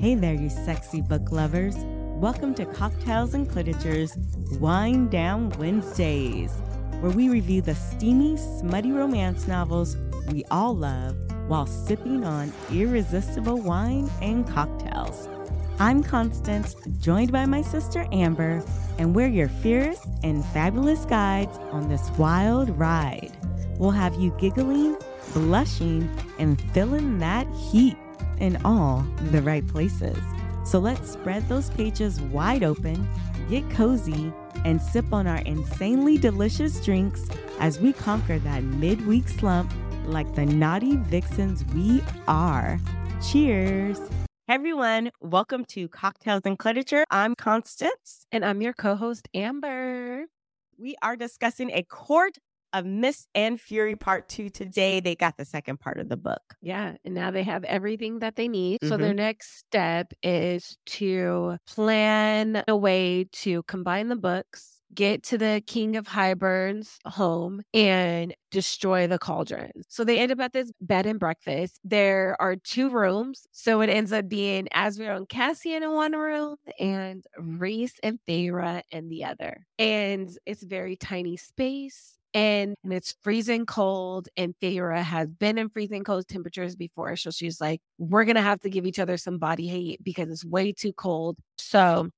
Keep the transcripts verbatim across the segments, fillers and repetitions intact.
Hey there, you sexy book lovers. Welcome to Cocktails and Cliterature's Wind Down Wednesdays, where we review the steamy, smutty romance novels we all love while sipping on irresistible wine and cocktails. I'm Constance, joined by my sister Amber, and we're your fierce and fabulous guides on this wild ride. We'll have you giggling, blushing, and feeling that heat in all the right places. So let's spread those pages wide open, get cozy, and sip on our insanely delicious drinks as we conquer that midweek slump like the naughty vixens we are. Cheers! Hey everyone, welcome to Cocktails and Cliterature. I'm Constance. And I'm your co-host, Amber. We are discussing A Court of Mist and Fury Part two today. They got the second part of the book. Yeah, and now they have everything that they need. Mm-hmm. So their next step is to plan a way to combine the books, get to the King of Hybern's home, and destroy the cauldron. So they end up at this bed and breakfast. There are two rooms. So it ends up being Asriel and Cassian in one room and Rhys and Feyre in the other. And it's a very tiny space. And, and it's freezing cold, and Feyre has been in freezing cold temperatures before. So she's like, we're going to have to give each other some body heat because it's way too cold. So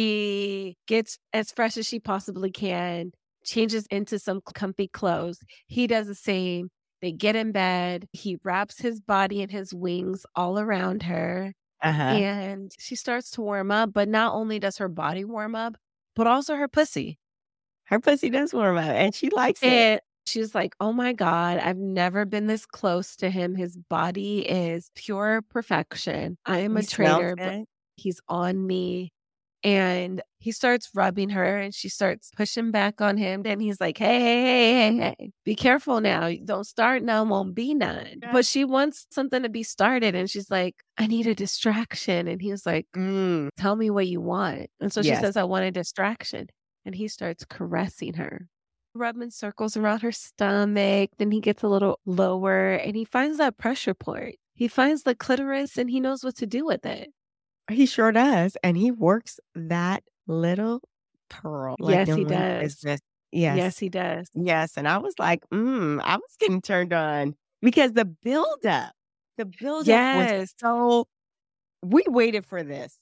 she gets as fresh as she possibly can, changes into some comfy clothes. He does the same. They get in bed. He wraps his body and his wings all around her. Uh-huh. And she starts to warm up. But not only does her body warm up, but also her pussy. Her pussy does warm up, and she likes it. And she's like, oh my God, I've never been this close to him. His body is pure perfection. I am He a traitor, smells but good. he's on me. And he starts rubbing her, and she starts pushing back on him. Then he's like, hey, hey, hey, hey, hey, be careful now. Don't start now, won't be none. Yeah. But she wants something to be started. And she's like, I need a distraction. And he was like, Mm. tell me what you want. And so Yes. she says, I want a distraction. And he starts caressing her, rubbing circles around her stomach. Then he gets a little lower and he finds that pressure point. He finds the clitoris and he knows what to do with it. He sure does. And he works that little pearl. Like Yes, no he one's does. business. Yes. Yes, he does. Yes. And I was like, mm, I was getting turned on because the buildup, the buildup Yes. was so, we waited for this.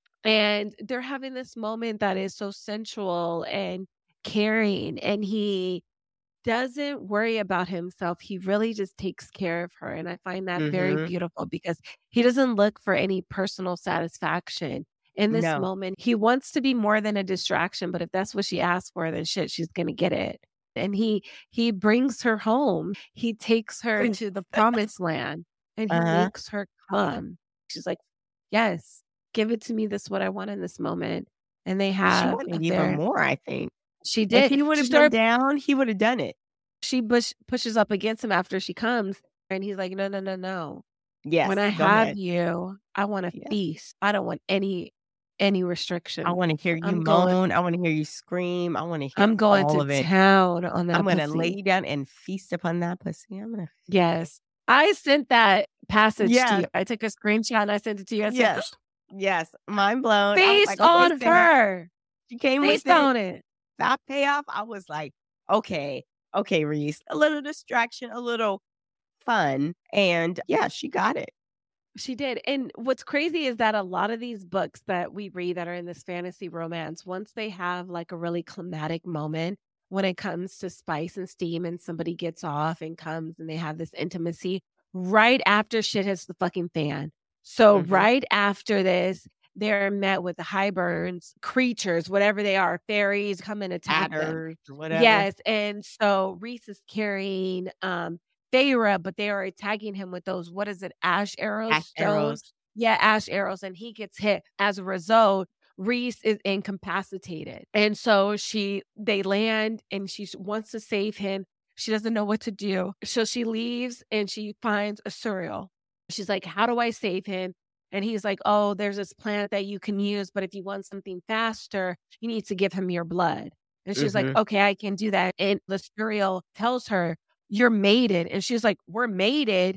And they're having this moment that is so sensual and caring. And he doesn't worry about himself. He really just takes care of her. And I find that very Mhm. beautiful because he doesn't look for any personal satisfaction in this No. moment. He wants to be more than a distraction, but if that's what she asked for, then shit, she's going to get it. And he he brings her home. He takes her to the promised land and he Uh-huh. makes her come. She's like, yes, give it to me. This is what I want in this moment. And they She have a wanted very- even more, I think. She If did. he would She have been started- down, he would have done it. she push, pushes up against him after she comes. And he's like, no, no, no, no. Yes. When I go have ahead. you, I want to Yeah. feast. I don't want any any restriction. I want to hear you I'm moan. going- I want to hear you scream. I want to hear I'm going all to of it. town on that I'm going to pussy. lay you down and feast upon that pussy. I'm going to. Yes. I sent that passage Yeah. to you. I took a screenshot and I sent it to you. I said, Yes. Yes. Mind blown. I was feast like, okay, on Sarah. her. She came Feast with it. on it. That payoff. I was like, okay, okay, Rhys. A little distraction, a little fun. And yeah, she got it. She did. And what's crazy is that a lot of these books that we read that are in this fantasy romance, once they have like a really climatic moment when it comes to spice and steam and somebody gets off and comes and they have this intimacy, right after shit hits the fucking fan. So Mhm. right after this, they're met with the Highburns, creatures, whatever they are, fairies come and attack them. Adders or whatever. Yes. And so Rhys is carrying um Feyre, but they are attacking him with those, what is it, ash arrows? Ash stones? arrows. Yeah, ash arrows. And he gets hit. As a result, Rhys is incapacitated. And so she they land and she wants to save him. She doesn't know what to do. So she leaves and she finds Asuriel. She's like, how do I save him? And he's like, oh, there's this plant that you can use, but if you want something faster, you need to give him your blood. And she's Mhm. like, okay, I can do that. And Asuriel tells her, you're mated. And she's like, we're mated.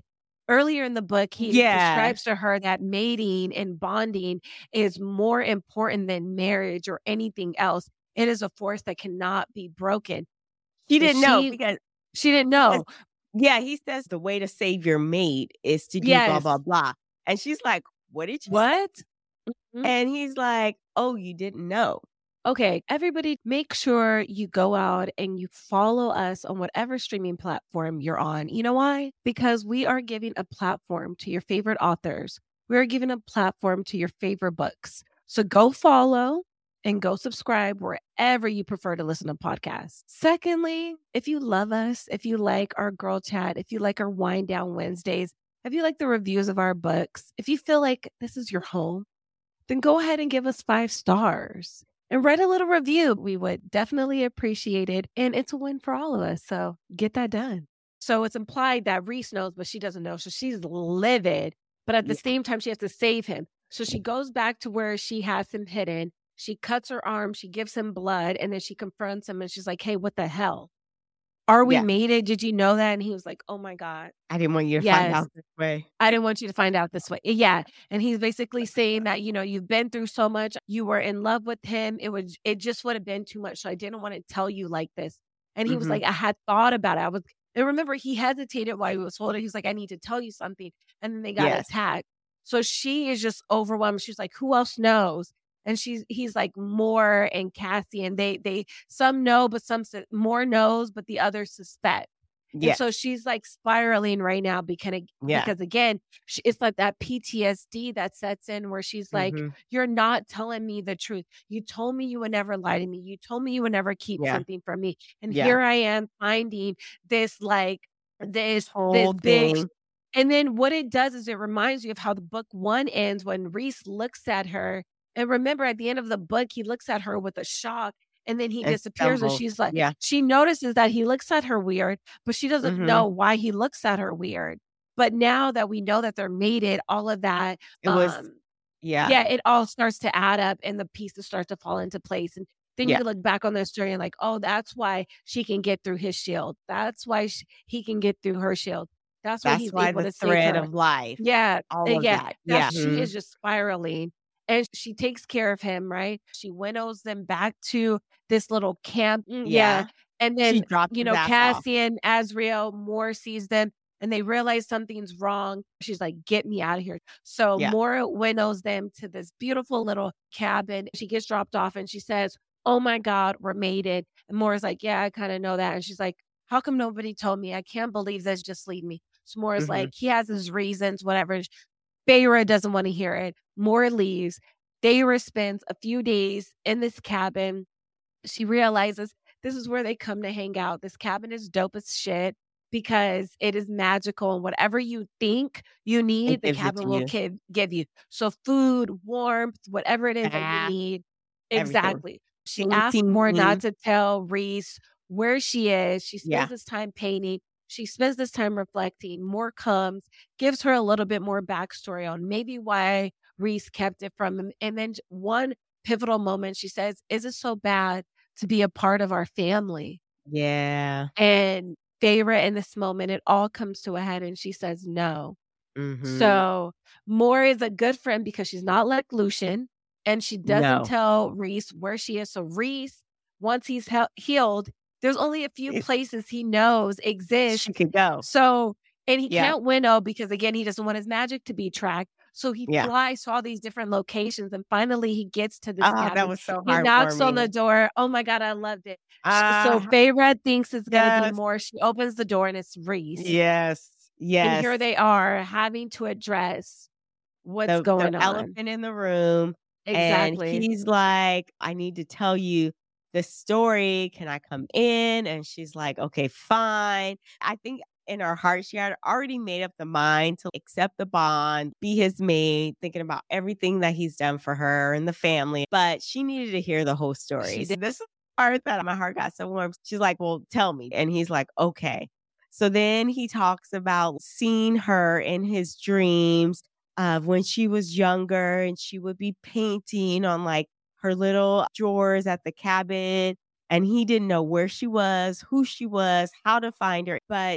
earlier in the book, he Yeah. describes to her that mating and bonding is more important than marriage or anything else. It is a force that cannot be broken. She And didn't know she because she didn't because know. yeah, he says the way to save your mate is to do blah, Yes. blah, blah. And she's like, "What did you say?" What? Mhm. And he's like, "Oh, you didn't know." Okay, everybody, make sure you go out and you follow us on whatever streaming platform you're on. You know why? Because we are giving a platform to your favorite authors. We are giving a platform to your favorite books. So go follow and go subscribe wherever you prefer to listen to podcasts. Secondly, if you love us, if you like our girl chat, if you like our wind down Wednesdays, if you like the reviews of our books, if you feel like this is your home, then go ahead and give us five stars and write a little review. We would definitely appreciate it. And it's a win for all of us. So get that done. So it's implied that Reese knows, but she doesn't know. So she's livid. But at the Yeah. same time, she has to save him. So she goes back to where she has him hidden. She cuts her arm. She gives him blood. And then she confronts him and she's like, hey, what the hell? Are we Yeah. mated? Did you know that? And he was like, oh my God. I didn't want you to find Yes. out this way. I didn't want you to find out this way. Yeah. And he's basically saying that, you know, you've been through so much. You were in love with him. It was, it just would have been too much. So I didn't want to tell you like this. And he was Mhm. like, I had thought about it. I was, and remember, he hesitated while he was holding. He was like, I need to tell you something. And then they got Yes. attacked. So she is just overwhelmed. She's like, who else knows? And she's, he's like, Moore and Cassie. And they, they, some know, but some, su- more knows, but the others suspect. And Yes. so she's like spiraling right now because, Yeah. because again, she, it's like that P T S D that sets in where she's like, Mhm. you're not telling me the truth. You told me you would never lie to me. You told me you would never keep Yeah. something from me. And Yeah. here I am finding this like this this Whole big. thing. And then what it does is it reminds you of how the book one ends when Reese looks at her. And remember, at the end of the book, he looks at her with a shock. And then he And disappears and stumbles. she's like, Yeah. she notices that he looks at her weird, but she doesn't Mhm. know why he looks at her weird. But now that we know that they're mated, all of that, It was um, yeah. yeah, it all starts to add up and the pieces start to fall into place. And then you Yeah. can look back on their story and like, oh, that's why she can get through his shield. That's why sh he can get through her shield. That's why That's he's why able the to save thread her. of life, Yeah, all uh, of yeah, that. Yeah. that's she is Mhm. just spiraling, and she takes care of him, right? She winnows them back to this little camp. Mm, yeah, Yeah. and She then, dropped you his know, ass off. Cassian, Azriel, Moore sees them, and they realize something's wrong. She's like, "Get me out of here." So Yeah. Moore winnows them to this beautiful little cabin. She gets dropped off, and she says, "Oh my God, we're mated." And Moore's like, "Yeah, I kind of know that." And she's like, "How come nobody told me? I can't believe this. Just leave me." So Moore's Mhm. like, he has his reasons, whatever. Feyre doesn't want to hear it. Moore leaves. Feyre spends a few days in this cabin. She realizes this is where they come to hang out. This cabin is dope as shit because it is magical. And whatever you think you need, It the gives it cabin to will you. give, give you. So food, warmth, whatever it is that you Bath, need. everything. Exactly. She asks Moore not Painting. to tell Reese where she is. She Yeah. spends this time painting. She spends this time reflecting. Moore comes, gives her a little bit more backstory on maybe why Reese kept it from him. And then j- one pivotal moment, she says, "Is it so bad to be a part of our family?" Yeah. And Feyre, in this moment, it all comes to a head and she says no. Mhm. So Moore is a good friend because she's not like Lucian and she doesn't No. tell Reese where she is. So Reese, once he's he- healed, there's only a few It places he knows she exist. could go. So, and he Yeah. can't winnow because again, he doesn't want his magic to be tracked. So he Yeah. flies to all these different locations and finally he gets to this Oh, that cabin. was so He knocks on the heartwarming. door. Oh my God, I loved it. Sh- So Ah, Feyre thinks it's going to be yes. more. She opens the door and it's Reese. Yes. And here Yes. they are having to address what's The the going on. elephant in the room, and Exactly. he's like, "I need to tell you the story. Can I come in?" And she's like, "Okay, fine." I think in her heart, she had already made up the mind to accept the bond, be his maid, thinking about everything that he's done for her and the family. But she needed to hear the whole story. She So did. this is the part that my heart got so warm. She's like, "Well, tell me." And he's like, "Okay." So then he talks about seeing her in his dreams of when she was younger and she would be painting on like her little drawers at the cabin. And he didn't know where she was, who she was, how to find her. But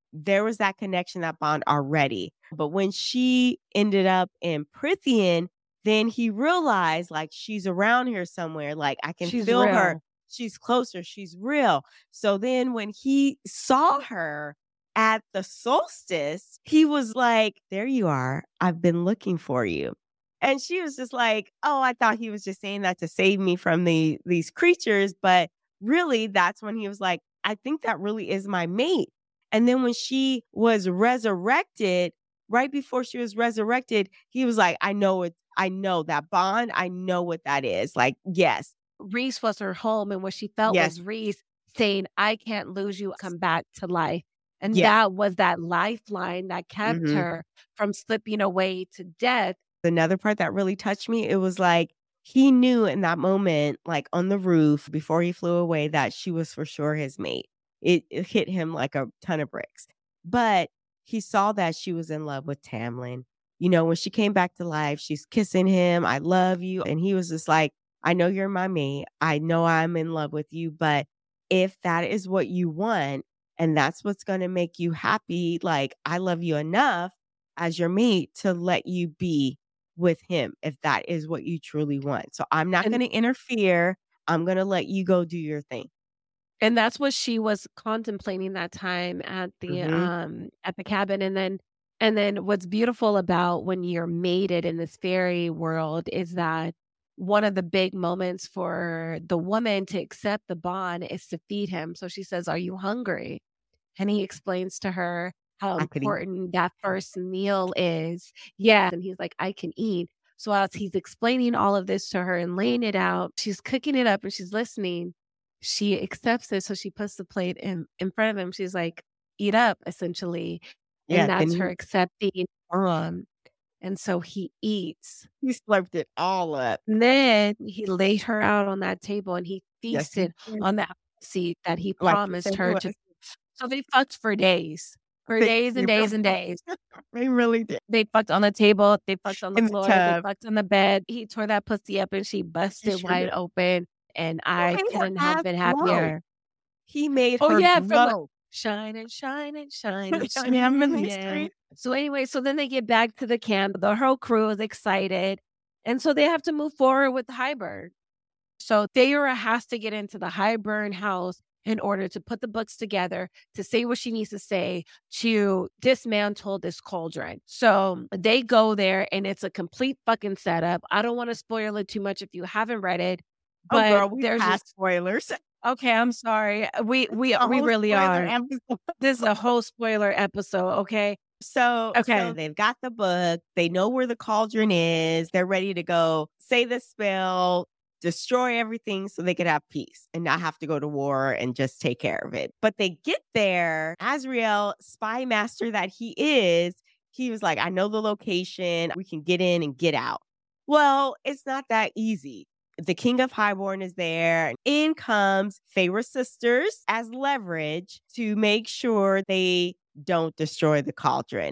there was that connection, that bond already. But when she ended up in Prythian, then he realized, like, she's around here somewhere. Like, I can She's feel her. real. She's closer. She's real. So then when he saw her at the solstice, he was like, there you are. I've been looking for you. And she was just like, oh, I thought he was just saying that to save me from the these creatures. But really, that's when he was like, I think that really is my mate. And then when she was resurrected, right before she was resurrected, he was like, I know it. I know that bond. I know what that is. Like, yes. Rhys was her home, and what she felt Yes. was Rhys saying, I can't lose you, come back to life. And Yes. that was that lifeline that kept Mhm. her from slipping away to death. Another part that really touched me, it was like he knew in that moment, like on the roof before he flew away, that she was for sure his mate. It, it hit him like a ton of bricks. But he saw that she was in love with Tamlin. You know, when she came back to life, she's kissing him, I love you. And he was just like, I know you're my mate. I know I'm in love with you. But if that is what you want and that's what's going to make you happy, like, I love you enough as your mate to let you be with him if that is what you truly want. So I'm not And- going to interfere. I'm going to let you go do your thing. And that's what she was contemplating that time at the Mhm. um at the cabin. And then and then what's beautiful about when you're mated in this fairy world is that one of the big moments for the woman to accept the bond is to feed him. So she says, are you hungry? And he explains to her how I could eat. important that first meal is. Yeah. And he's like, I can eat. So as he's explaining all of this to her and laying it out, she's cooking it up and she's listening. She accepts it. So she puts the plate in, in front of him. She's like, eat up, essentially. Yeah, And that's then her he- accepting. Um, and so he eats. He slurped it all up. And then he laid her out on that table and he Yes, he feasted did. on that seat that he Like he promised said he her was. to. So they fucked for days, for They- days and they days really- and days. They really did. They fucked on the table. They fucked on the In the floor. They tub. fucked on the bed. He tore that pussy up and she busted sure wide did. open. And I made her couldn't have been ass glow. happier. He made Oh her yeah, from the glow. shine and shine and shine and Shine him in the yeah. street. So anyway, so then they get back to the camp. The whole crew is excited. And so they have to move forward with Hybern. So Thera has to get into the Hybern house in order to put the books together, to say what she needs to say, to dismantle this cauldron. So they go there and it's a complete fucking setup. I don't want to spoil it too much if you haven't read it. But oh, girl, we there's passed just, spoilers. okay, I'm sorry. We we A we whole really spoiler are. episode. This is a whole spoiler episode, okay? So, Okay. so they've got the book. They know where the cauldron is. They're ready to go say the spell, destroy everything so they could have peace and not have to go to war and just take care of it. But they get there. Azrael, spy master that he is, he was like, I know the location. We can get in and get out. Well, it's not that easy. The King of Highborn is there. In comes Feyre's sisters as leverage to make sure they don't destroy the cauldron.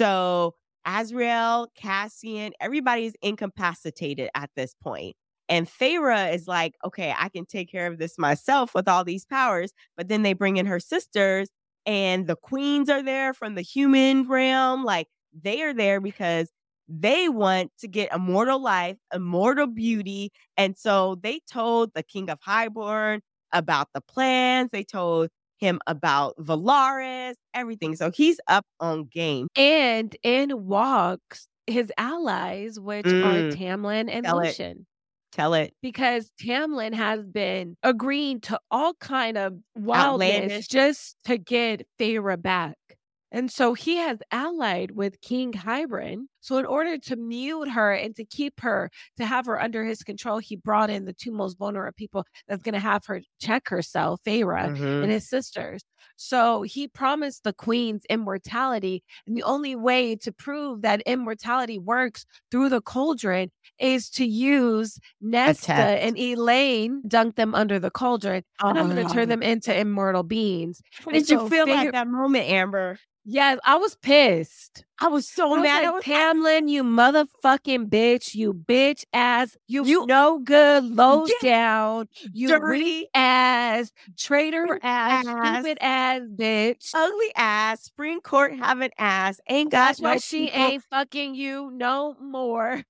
So Azrael, Cassian, everybody's incapacitated at this point. And Feyre is like, okay, I can take care of this myself with all these powers. But then they bring in her sisters and the queens are there from the human realm. Like they are there because they want to get immortal life, immortal beauty. And so they told the King of Highborn about the plans. They told him about Valaris, everything. So he's up on game. And in walks his allies, which are Mm, Tamlin and tell it. Lucien. Tell it. Because Tamlin has been agreeing to all kind of wildness Outlandish. just to get Feyre back. And so he has allied with King Hybern. So in order to mute her and to keep her, to have her under his control, he brought in the two most vulnerable people that's going to have her check herself, Feyre Mhm. and his sisters. So he promised the queens immortality. And the only way to prove that immortality works through the cauldron is to use Nesta test. and Elaine, dunk them under the cauldron, and I'm going to turn Oh. them into immortal beings. What And did you so feel Feyre- at that moment, Amber? Yes, I was pissed. I was so I was mad. like, I was Tamlin, you motherfucking bitch, you bitch ass, you, You- no good, low Yeah. down, you Dirty weak ass, traitor ass, ass. stupid ass bitch. ugly ass, Supreme Court having ass, ain't got That's why no she people, ain't fucking you no more.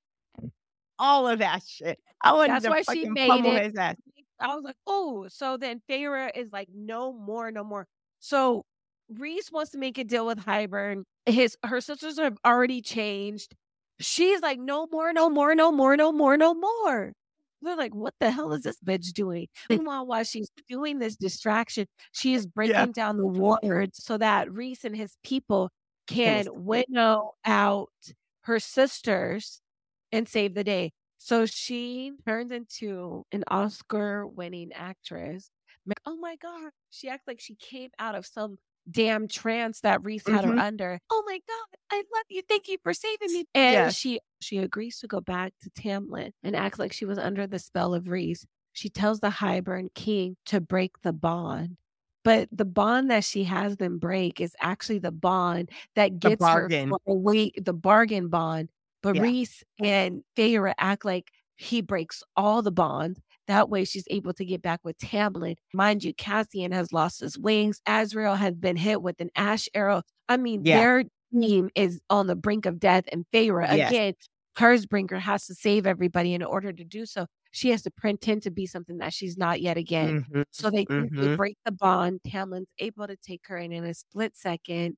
all of that shit. I wanted That's to why she fucking made pummel it. his ass. I was like, oh, so then Feyre is like, no more, no more. So Rhys wants to make a deal with Hybern. His her sisters have already changed. She's like, no more, no more, no more, no more, no more. They're like, what the hell is this bitch doing? Meanwhile, while she's doing this distraction, she is breaking Yeah. down the wards so that Rhys and his people can escape. winnow out her sisters and save the day. So she turns into an Oscar-winning actress. Like, oh my God. She acts like she came out of some damn trance that Rhys had her Mhm. under. Oh my God, I love you. Thank you for saving me. And Yes. she she agrees to go back to Tamlin and acts like she was under the spell of Rhys. She tells the Hybern king to break the bond. But the bond that she has them break is actually the bond that The gets her bargain. for a week, the bargain bond. But Yeah. Rhys and Feyre act like he breaks all the bonds. That way she's able to get back with Tamlin. Mind you, Cassian has lost his wings. Azrael has been hit with an ash arrow. I mean, Yeah. their team is on the brink of death. And Feyre, Yes. again, Hersbringer has to save everybody. In order to do so, she has to pretend to be something that she's not yet again. Mhm. So they, they Mhm. break the bond. Tamlin's able to take her in in a split second.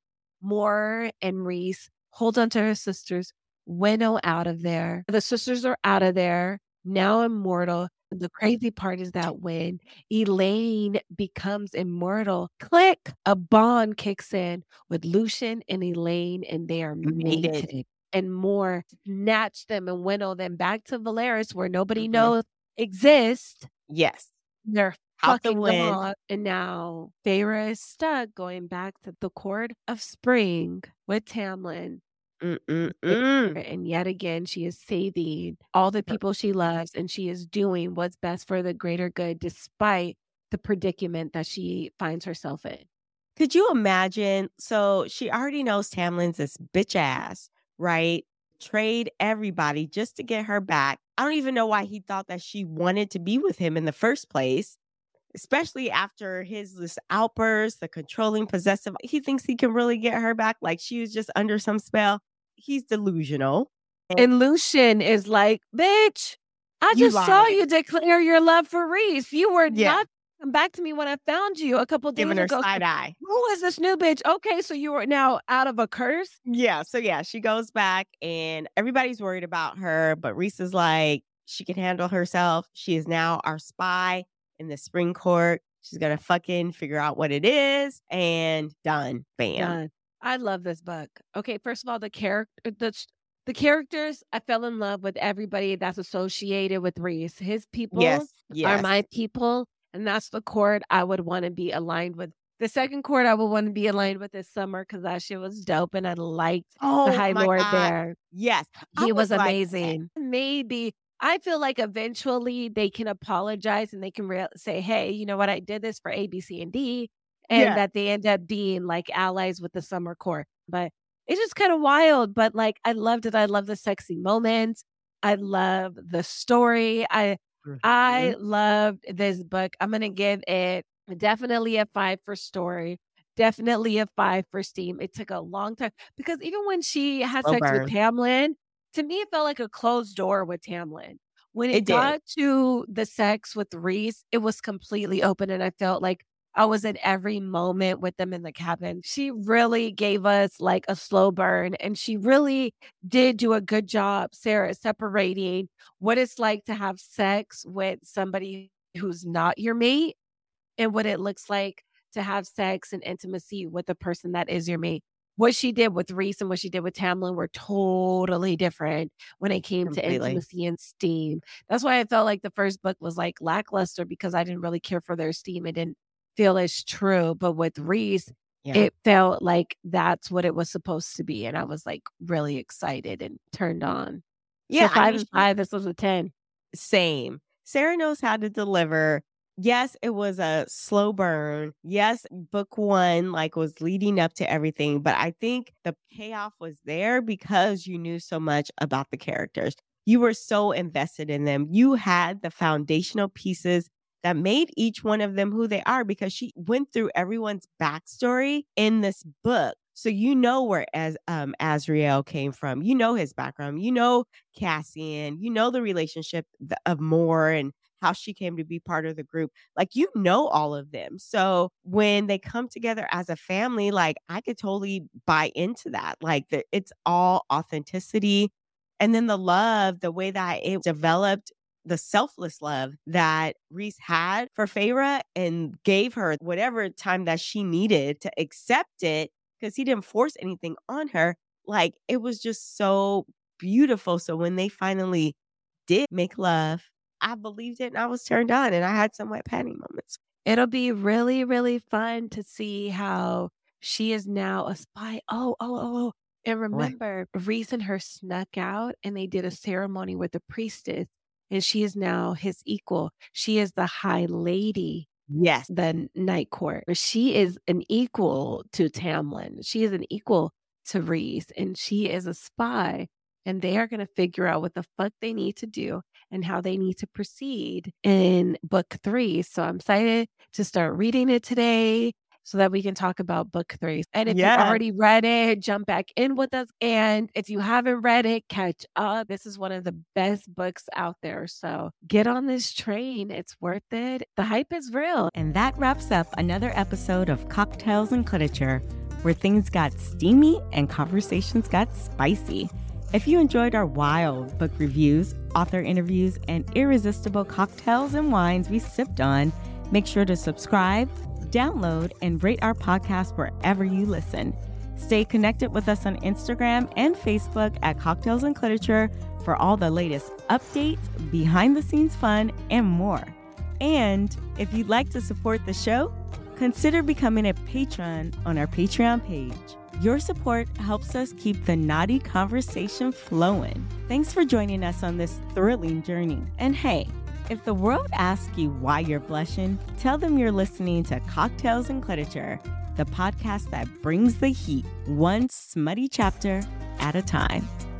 Mor and Rhys hold onto her sisters, winnow out of there. The sisters are out of there, now immortal. The crazy part is that when Elaine becomes immortal, click, a bond kicks in with Lucien and Elaine, and they are Mated. mated. And Mor snatch them and winnow them back to Valeris, where nobody Mhm. knows exist. Yes. They're Out the fucking wind. gone. And now Feyre is stuck going back to the Court of Spring with Tamlin. Mm-mm-mm. And yet again, she is saving all the people she loves, and she is doing what's best for the greater good, despite the predicament that she finds herself in. Could you imagine? So she already knows Tamlin's this bitch ass, right? Trade everybody just to get her back. I don't even know why he thought that she wanted to be with him in the first place, especially after his this outburst, the controlling, possessive. He thinks he can really get her back, like she was just under some spell. He's delusional. And Lucien is like, bitch, I You just saw lied. you declare your love for Rhys. You were Yeah. not come back to me when I found you a couple days Giving her ago. side eye. Who is this new bitch? Okay, so you are now out of a curse? Yeah. So yeah, she goes back and everybody's worried about her, but Rhys is like, she can handle herself. She is now our spy in the Spring Court. She's gonna fucking figure out what it is and done. Bam. Done. I love this book. Okay, first of all, the character the the characters, I fell in love with everybody that's associated with Rhys. His people Yes. are Yes. my people, and that's the court I would want to be aligned with. The second court I would want to be aligned with is Summer, because that shit was dope, and I liked Oh the High my Lord God. there. Yes. I He was, was like, amazing. Maybe I feel like eventually they can apologize and they can re- say, hey, you know what? I did this for A, B, C, and D. And Yeah. that they end up being like allies with the Summer Court. But it's just kind of wild. But like, I loved it. I love the sexy moments. I love the story. I I Mhm. loved this book. I'm going to give it definitely a five for story. Definitely a five for steam. It took a long time because even when she had Slow sex with burn. Tamlin, to me, it felt like a closed door with Tamlin. When it, It did. got to the sex with Rhys, it was completely open. And I felt like I was in every moment with them in the cabin. She really gave us like a slow burn, and she really did do a good job, Sarah, separating what it's like to have sex with somebody who's not your mate and what it looks like to have sex and intimacy with the person that is your mate. What she did with Rhys and what she did with Tamlin were totally different when it came to Completely. intimacy and steam. That's why I felt like the first book was like lackluster, because I didn't really care for their steam. It didn't feel as true. But with Rhys, Yeah. it felt like that's what it was supposed to be. And I was like really excited and turned on. Yeah. So I five mean, and she- five, this was a ten. same. Sarah knows how to deliver. yes, it was a slow burn. Yes, book one like was leading up to everything, but I think the payoff was there because you knew so much about the characters. You were so invested in them. You had the foundational pieces that made each one of them who they are because she went through everyone's backstory in this book. So you know where as um Azrael came from. You know his background. You know Cassian. You know the relationship th- of Moore and how she came to be part of the group. Like, you know all of them. So when they come together as a family, like, I could totally buy into that. Like, the, it's all authenticity. And then the love, the way that it developed, the selfless love that Reese had for Feyre and gave her whatever time that she needed to accept it because he didn't force anything on her. Like, it was just so beautiful. So when they finally did make love, I believed it and I was turned on and I had some wet panty moments. It'll be really, really fun to see how she is now a spy. Oh, oh, oh, oh. And Right. remember, Reese and her snuck out and they did a ceremony with the priestess, and she is now his equal. She is the high lady, Yes. the night court. She is an equal to Tamlin. She is an equal to Reese, and she is a spy. And they are going to figure out what the fuck they need to do and how they need to proceed in book three. So I'm excited to start reading it today so that we can talk about book three. And if Yeah. you already read it, jump back in with us. And if you haven't read it, catch up. This is one of the best books out there. So get on this train. It's worth it. The hype is real. And that wraps up another episode of Cocktails and Literature, where things got steamy and conversations got spicy. If you enjoyed our wild book reviews, author interviews, and irresistible cocktails and wines we sipped on, make sure to subscribe, download, and rate our podcast wherever you listen. Stay connected with us on Instagram and Facebook at Cocktails and Literature for all the latest updates, behind the scenes fun, and more. And if you'd like to support the show, consider becoming a patron on our Patreon page. Your support helps us keep the naughty conversation flowing. Thanks for joining us on this thrilling journey. And hey, if the world asks you why you're blushing, tell them you're listening to Cocktails and Literature, the podcast that brings the heat one smutty chapter at a time.